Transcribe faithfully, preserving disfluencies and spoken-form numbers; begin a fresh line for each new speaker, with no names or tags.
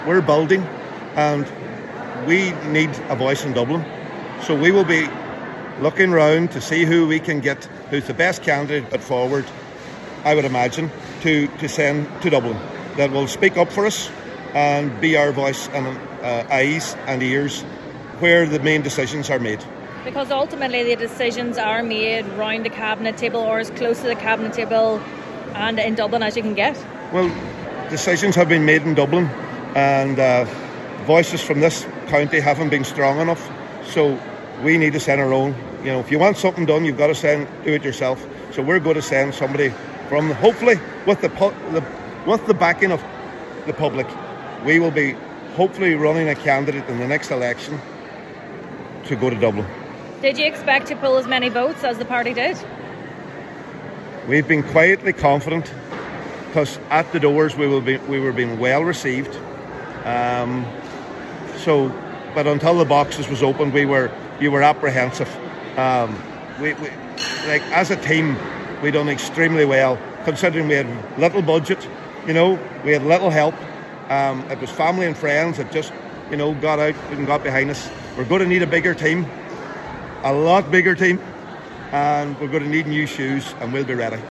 We're building and we need a voice in Dublin. So we will be looking round to see who we can get, who's the best candidate put forward, I would imagine, to, to send to Dublin, that will speak up for us and be our voice and uh, eyes and ears where the main decisions are made.
Because ultimately the decisions are made round the cabinet table or as close to the cabinet table and in Dublin as you can get.
Well, decisions have been made in Dublin and uh, voices from this county haven't been strong enough, so we need to send our own. You know, if you want something done, you've got to send do it yourself. So we're going to send somebody from, hopefully, with the, the with the backing of the public. We will be hopefully running a candidate in the next election to go to Dublin.
Did you expect to pull as many votes as the party did?
We've been quietly confident because at the doors we will be we were being well received. Um, so, but until the boxes was opened, we were you were apprehensive. Um, we, we like as a team, we done extremely well considering we had little budget. You know, we had little help. Um, it was family and friends that just you know got out and got behind us. We're going to need a bigger team, a lot bigger team, and we're going to need new shoes, and we'll be ready.